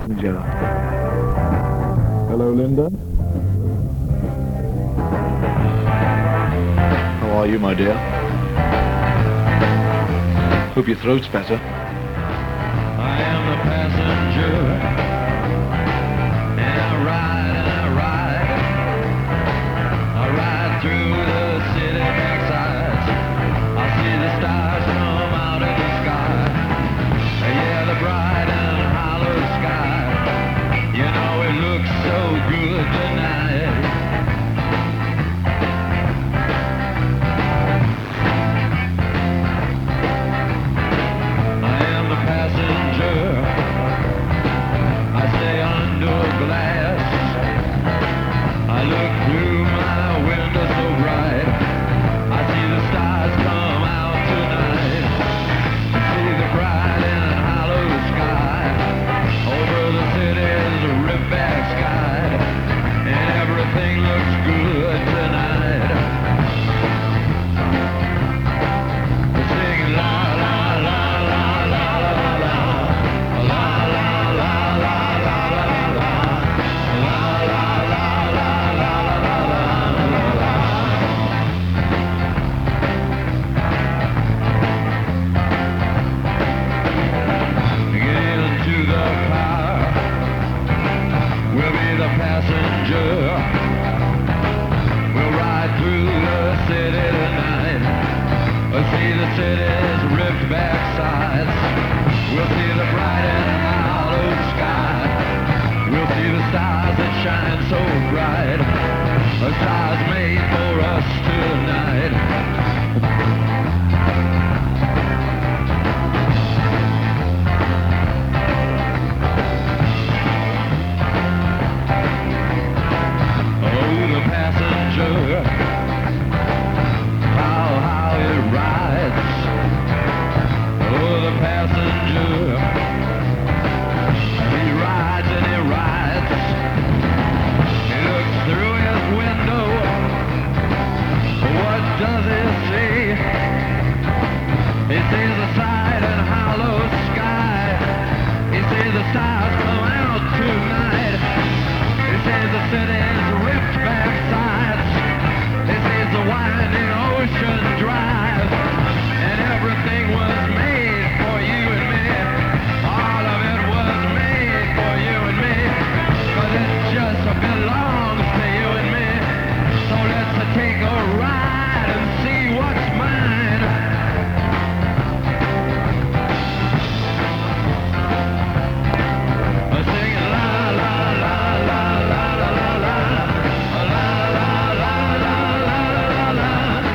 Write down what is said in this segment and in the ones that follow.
passenger. Hello, Linda. How are you, my dear? Hope your throat's better. I am the passenger, and I ride and I ride. I ride through the city backsides. I see the stars come out of the sky. Yeah, the bright and hollow sky. You know it looks so good tonight. I am the passenger. I stay under glass. I look through my window so bright. I see the stars come out tonight. I see the bright and hollow sky over the city's ripped-back sky, and everything looks good tonight. We're singing la la la la la la la la la la la la la Get into the car. We'll be the passenger. We'll ride through the city tonight. We'll see the city's ripped back sides. We'll see the bright and hollow sky. We'll see the stars that shine so bright. The stars made for us tonight. Oh, the passenger, how it rides. Oh, the passenger, he rides and he rides. He looks through his window. What does he see? He sees the side and hollow sky. He sees the stars come out tonight. He sees the city's ripped back sides. He sees the winding ocean drive. And everything was made for you and me. All of it was made for you and me. 'Cause it just belongs to you and me. So let's take a ride and see what's mine. We're singing la la la la la la la la la la la la la la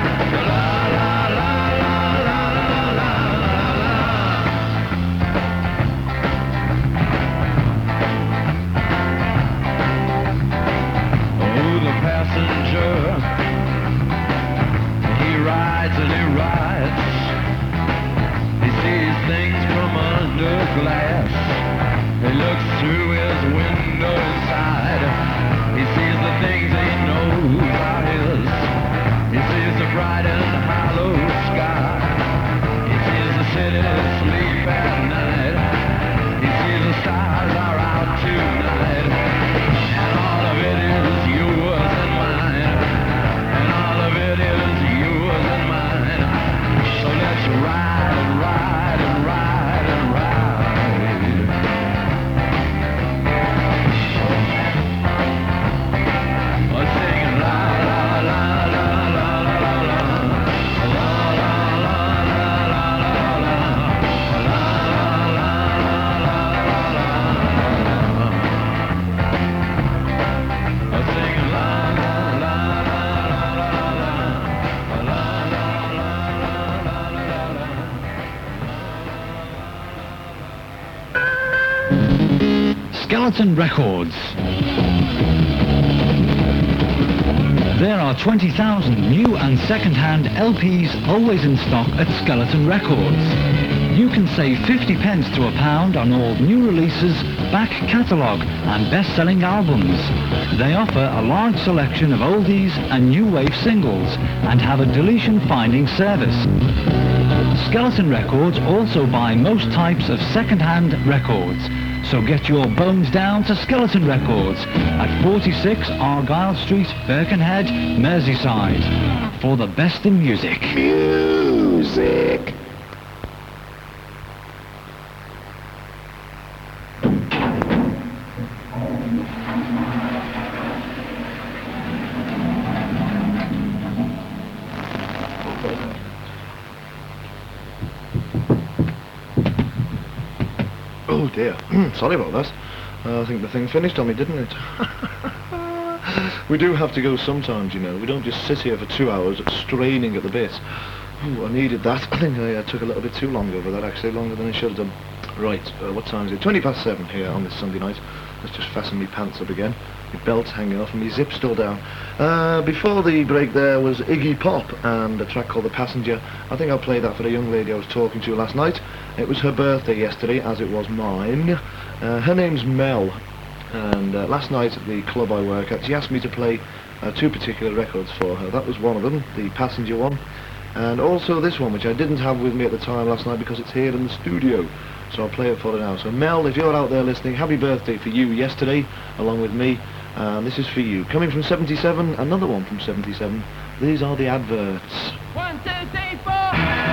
Oh, the passenger, he rides and he rides. He sees things from under glass. He looks through his window inside. He sees the things he knows are his. He sees the bright and hollow sky. He sees the city sleep at night. He sees the stars are out tonight. And all of it is yours and mine. And all of it is yours and mine. So let's ride and ride and ride and ride. We're singing la la la la la la la la la la la la la We're singing la la la la la la la. Skeleton Records. There are 20,000 new and second-hand LPs always in stock at Skeleton Records. You can save 50 pence to £1 on all new releases, back catalogue and best-selling albums. They offer a large selection of oldies and new wave singles and have a deletion finding service. Skeleton Records also buy most types of second-hand records, So get your bones down to Skeleton Records at 46 Argyle Street, Birkenhead, Merseyside, for the best in music. Music! Oh dear, sorry about that. I think the thing finished on me, didn't it? We do have to go sometimes, you know. We don't just sit here for 2 hours straining at the bit. Ooh, I needed that. I think I took a little bit too long over that, actually, longer than I should have done. Right, what time is it? 7:20 here on this Sunday night. Let's just fasten my pants up again. My belt's hanging off and my zip's still down. Before the break there was Iggy Pop and a track called The Passenger. I think I'll play that for the young lady I was talking to last night. It was her birthday yesterday, as it was mine. Her name's Mel, and last night at the club I work at, she asked me to play 2 particular records for her. That was one of them, the Passenger one, and also this one, which I didn't have with me at the time last night because it's here in the studio. So I'll play it for her now. So Mel, if you're out there listening, happy birthday for you yesterday, along with me. This is for you. Coming from 77, another one from 77. These are the adverts. 1, 2, 3, 4.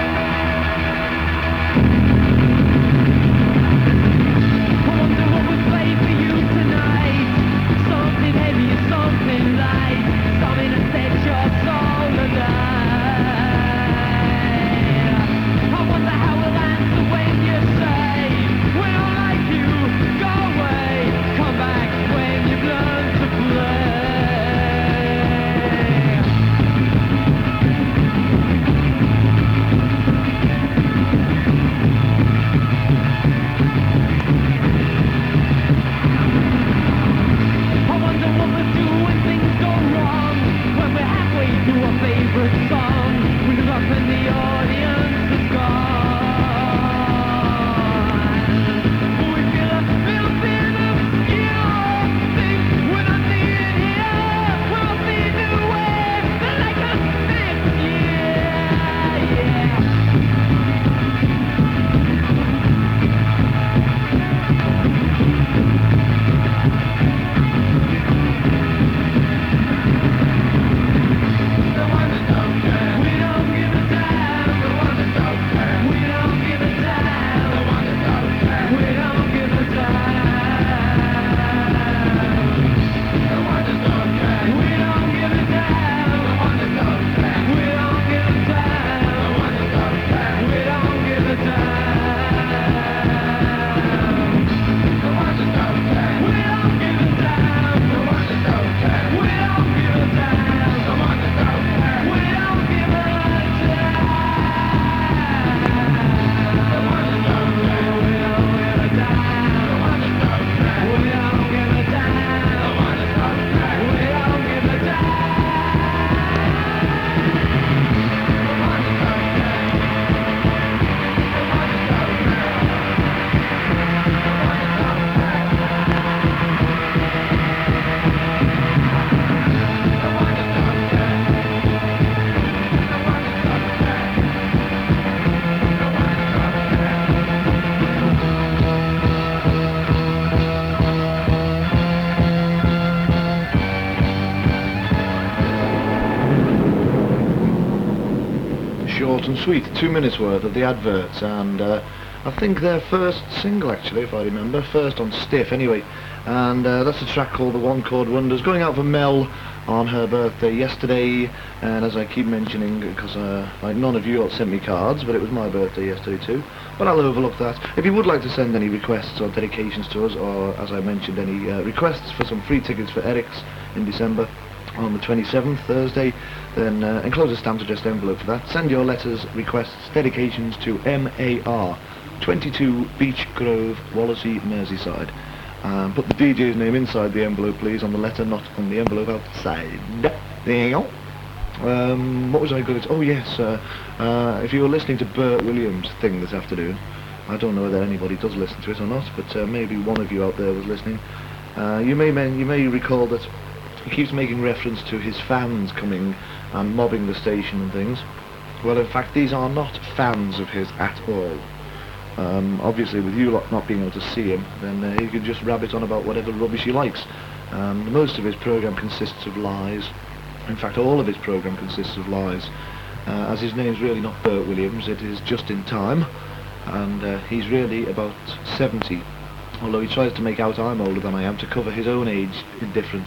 Short and sweet, 2 minutes worth of the adverts, and I think their first single, actually, if I remember, first on Stiff anyway, and that's a track called The One Chord Wonders, going out for Mel on her birthday yesterday. And as I keep mentioning, because like none of you all sent me cards, but it was my birthday yesterday too, but I'll overlook that. If you would like to send any requests or dedications to us, or as I mentioned, any requests for some free tickets for Eric's in December on the 27th, Thursday, then enclose a stamped addressed envelope for that. Send your letters, requests, dedications to MAR 22 Beech Grove, Wallasey, Merseyside. Put the DJ's name inside the envelope, please, on the letter, not on the envelope outside. There you go. What was I going to... Oh yes, if you were listening to Bert Williams' thing this afternoon, I don't know whether anybody does listen to it or not, but maybe one of you out there was listening. You may recall that he keeps making reference to his fans coming and mobbing the station and things. Well, in fact, these are not fans of his at all. Obviously, with you lot not being able to see him, then he can just rabbit on about whatever rubbish he likes. Most of his programme consists of lies. In fact, all of his programme consists of lies. As his name's really not Bert Williams, it is just in time, and he's really about 70, although he tries to make out I'm older than I am to cover his own age difference.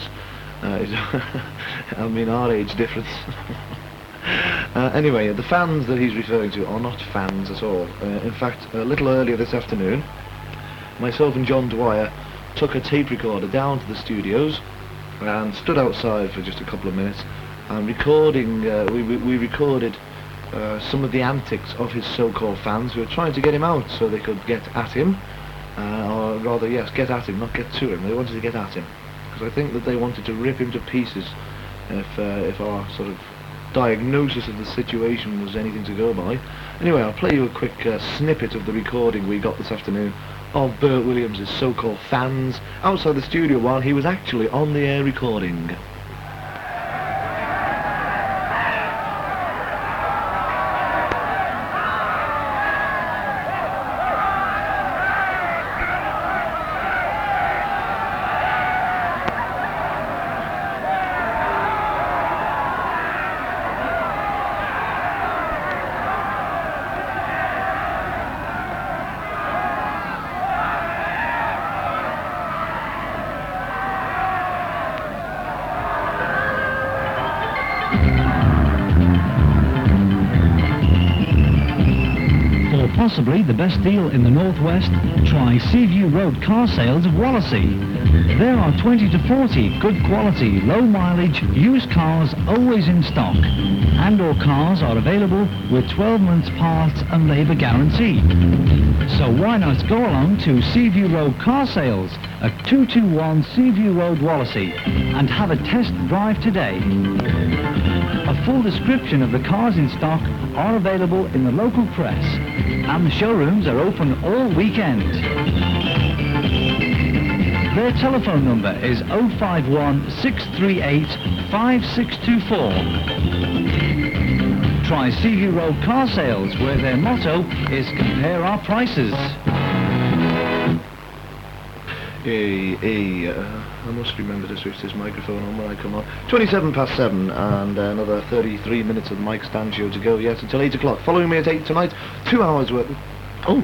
I mean our age difference. Anyway, the fans that he's referring to are not fans at all. In fact, a little earlier this afternoon, myself and John Dwyer took a tape recorder down to the studios and stood outside for just a couple of minutes and we recorded some of the antics of his so-called fans who were trying to get him out so they could get at him, or rather, yes, get at him, not get to him. They wanted to get at him because I think that they wanted to rip him to pieces if our sort of diagnosis of the situation was anything to go by. Anyway, I'll play you a quick snippet of the recording we got this afternoon of Bert Williams' so-called fans outside the studio while he was actually on the air recording. Possibly the best deal in the Northwest, try Seaview Road Car Sales of Wallasey. There are 20 to 40 good quality, low mileage, used cars always in stock. And/or cars are available with 12 months parts and labour guarantee. So why not go along to Seaview Road Car Sales at 221 Seaview Road, Wallasey, and have a test drive today. A full description of the cars in stock are available in the local press, and the showrooms are open all weekend. Their telephone number is 051 638 5624. Try Seaview Road Car Sales, where their motto is compare our prices. I must remember to switch this microphone on when I come on. 27 past 7 and another 33 minutes of the Mike Stan show to go. Yes, until 8 o'clock. Following me at 8 tonight, 2 hours worth. Oh!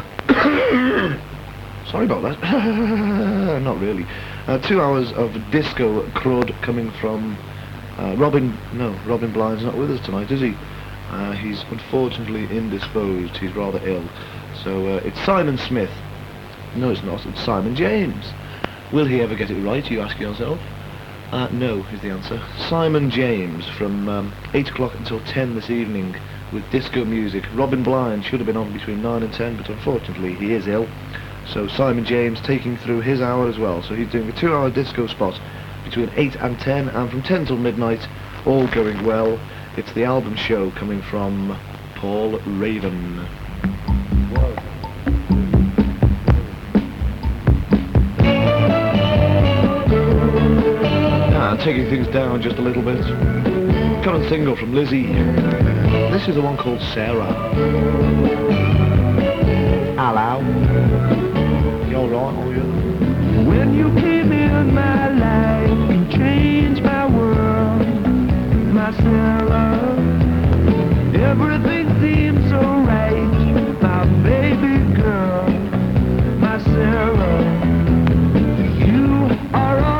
Sorry about that. Not really. 2 hours of disco crud coming from Robin Bline's not with us tonight, is he? He's unfortunately indisposed. He's rather ill. So it's Simon Smith. No, it's not. It's Simon James. Will he ever get it right, you ask yourself? No, is the answer. Simon James from 8 o'clock until 10 this evening with disco music. Robin Blind should have been on between 9 and 10, but unfortunately he is ill. So Simon James taking through his hour as well. So he's doing a 2 hour disco spot between 8 and 10, and from 10 till midnight, all going well. It's the album show coming from Paul Raven. Taking things down just a little bit. Current single from Lizzie. This is the one called Sarah. Hello. You alright, are you? When you came in my life, you changed my world, my Sarah. Everything seems so right, my baby girl, my Sarah. You are all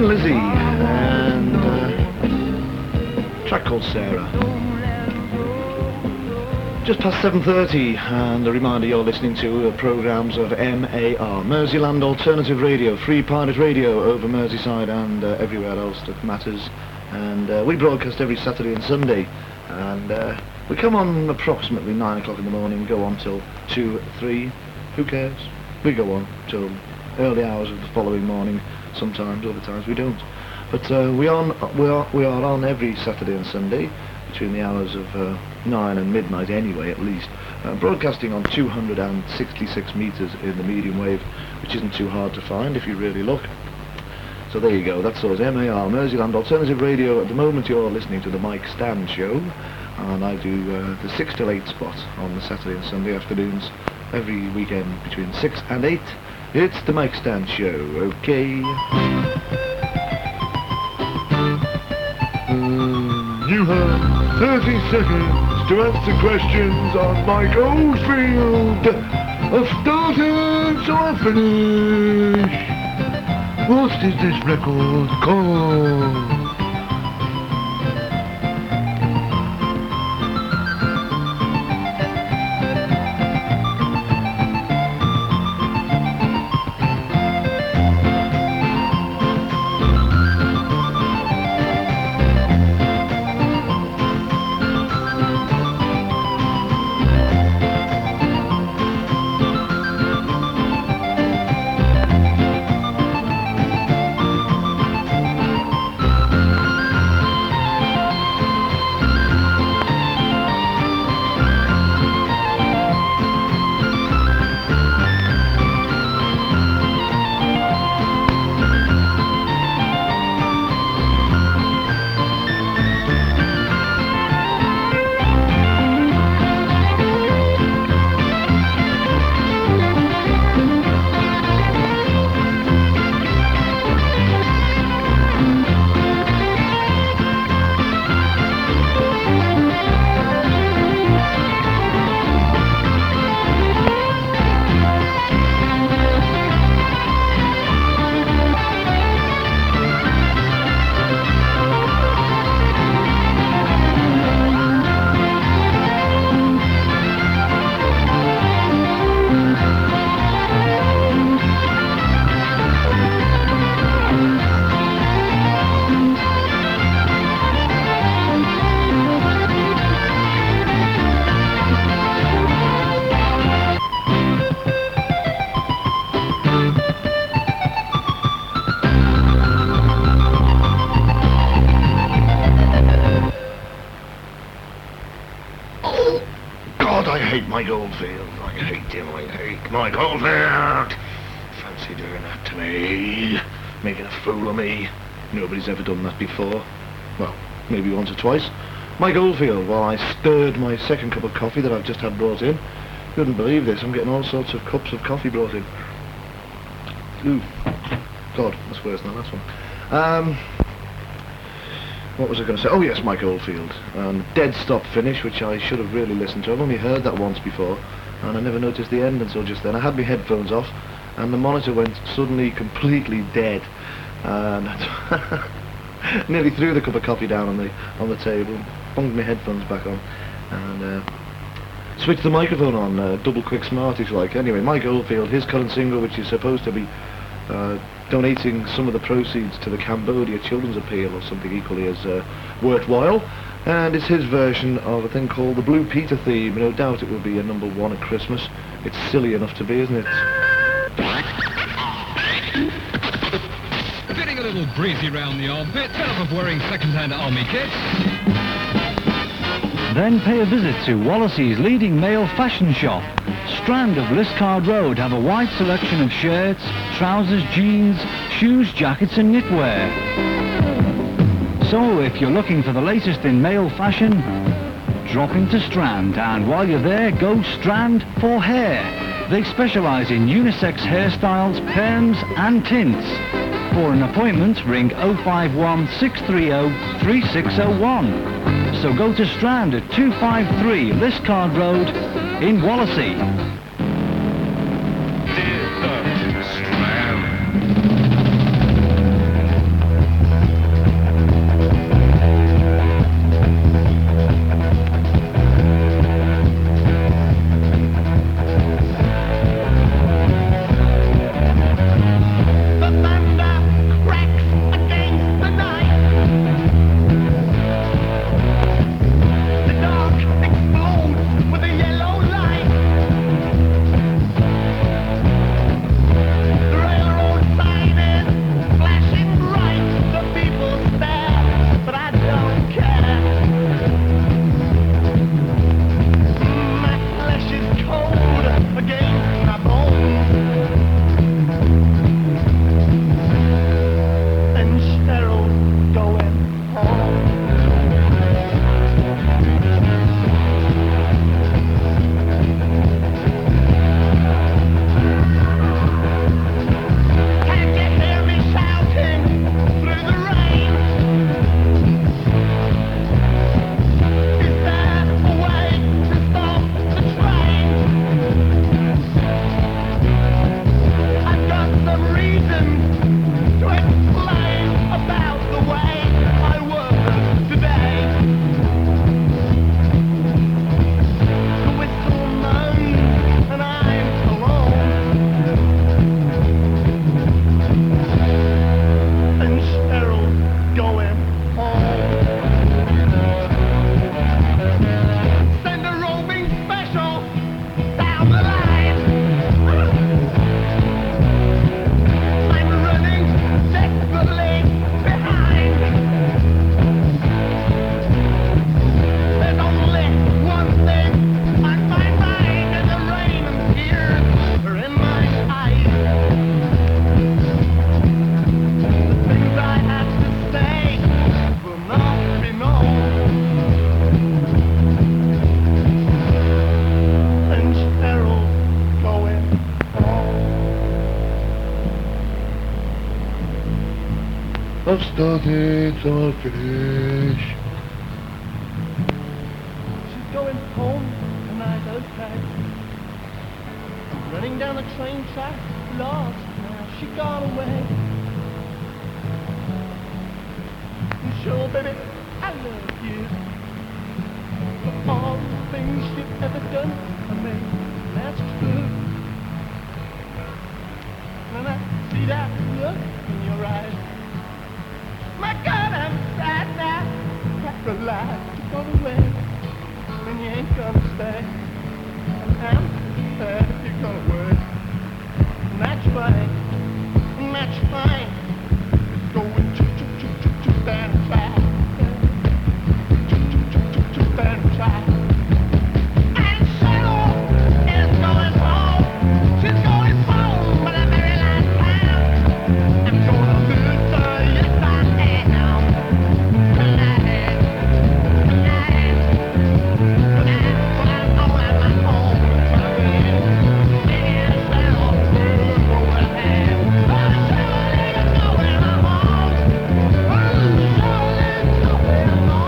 Thin Lizzy and a track called Sarah. Just past 7:30, and a reminder you're listening to programmes of MAR, Merseyland Alternative Radio, Free Pirate Radio over Merseyside and everywhere else that matters. And we broadcast every Saturday and Sunday, and we come on approximately 9 o'clock in the morning, go on till 2, 3, who cares? We go on till early hours of the following morning, sometimes, other times we don't. But we are on every Saturday and Sunday, between the hours of 9 and midnight anyway, at least, broadcasting on 266 metres in the medium wave, which isn't too hard to find if you really look. So there you go, that's us, MAR, Merseyland Alternative Radio. At the moment you're listening to the Mike Stan Show, and I do the 6 till 8 spot on the Saturday and Sunday afternoons, every weekend between 6 and 8. It's the Mike Stan Show, okay? You have 30 seconds to answer questions on Mike Oldfield. I've started, so I finish. What is this record called? Mike Oldfield, I hate him, I hate Mike Oldfield. Fancy doing that to me, making a fool of me. Nobody's ever done that before. Well, maybe once or twice. Mike Oldfield, while I stirred my second cup of coffee that I've just had brought in. Couldn't believe this, I'm getting all sorts of cups of coffee brought in. Ooh, God, that's worse than the last one. What was I going to say? Oh yes, Mike Oldfield. Dead Stop Finish, which I should have really listened to. I've only heard that once before, and I never noticed the end until just then. I had my headphones off, and the monitor went suddenly completely dead. And nearly threw the cup of coffee down on the table, bunged my headphones back on, and switched the microphone on, double quick smart if you like. Anyway, Mike Oldfield, his current single, which is supposed to be donating some of the proceeds to the Cambodia Children's Appeal or something equally as worthwhile, and it's his version of a thing called the Blue Peter theme. No doubt it will be a #1 at Christmas. It's silly enough to be, isn't it? Feeling a little breezy round the armpit, fed up of wearing second-hand army kits? Then pay a visit to Wallasey's leading male fashion shop. Strand of Liscard Road have a wide selection of shirts, trousers, jeans, shoes, jackets and knitwear. So if you're looking for the latest in male fashion, drop into Strand, and while you're there, go Strand for hair. They specialise in unisex hairstyles, perms and tints. For an appointment, ring 051 630 3601. So go to Strand at 253 Liscard Road in Wallasey. I've started, so I'll finish. She's going home tonight, okay. I'm running down the train track, lost, now she got away. And sure, baby, I love you. For all the things you've ever done for me, that's true. And I see that look in your eyes. My God, I'm sad now. Paralyzed, you're gone away, and you ain't gonna stay. And I'm sad if you're gonna work. And that's fine, and that's fine. It's going too bad and fast. Too bad and fast. And Cheryl is going home. She's going home for the very last time. I'm gonna lose her, yes I am. Tonight, when I'm home at my home, and Cheryl is going home. Oh, Cheryl is going home. Oh, Cheryl is going home.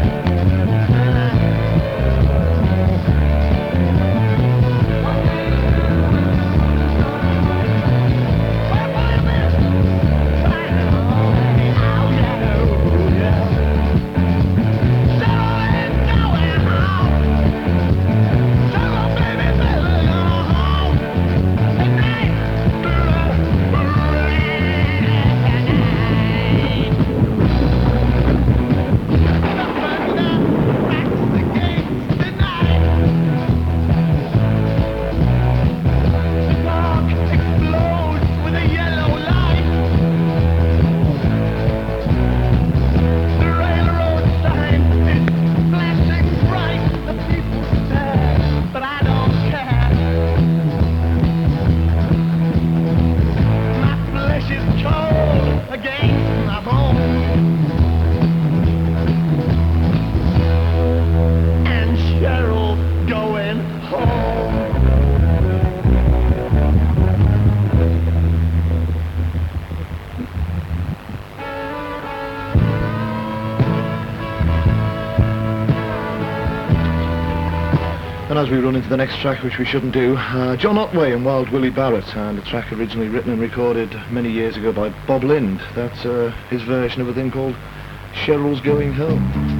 And as we run into the next track, which we shouldn't do, John Otway and Wild Willie Barrett, and a track originally written and recorded many years ago by Bob Lind. That's his version of a thing called Cheryl's Going Home.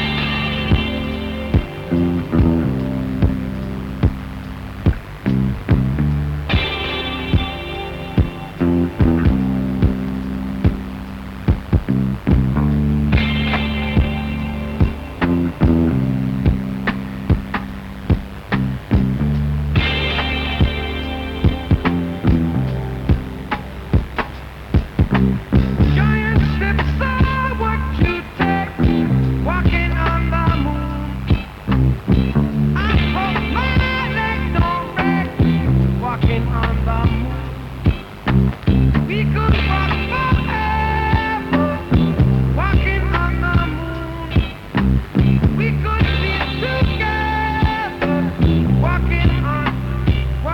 Giant steps are what you take, walking on the moon. I hope my legs don't break, walking on the moon. We could walk forever, walking on the moon. We could be together, walking on the moon.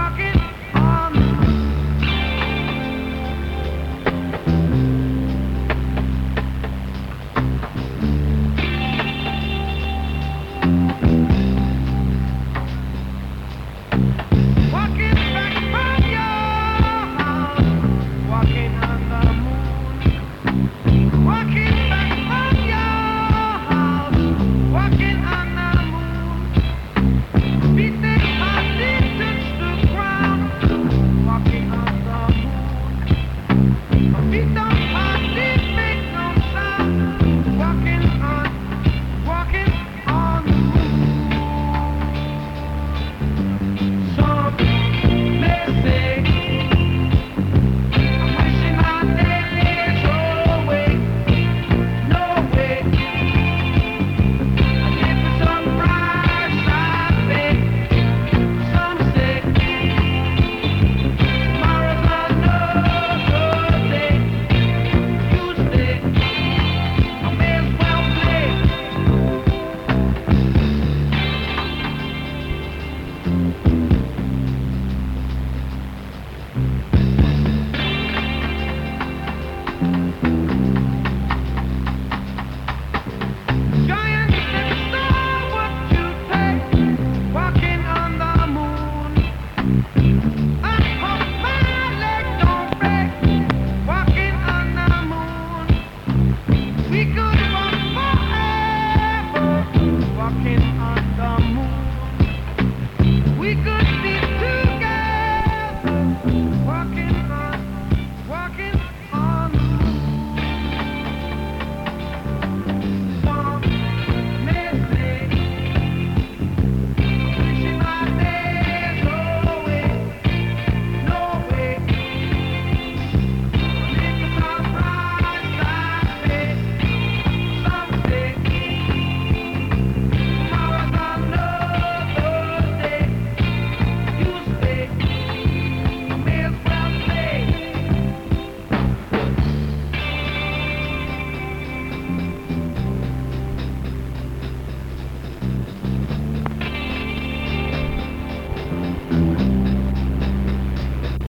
Walking back from your house, walking on the moon. Walking back from your house, walking on the moon. Feet that hardly touch the ground, walking on the moon. Feet don't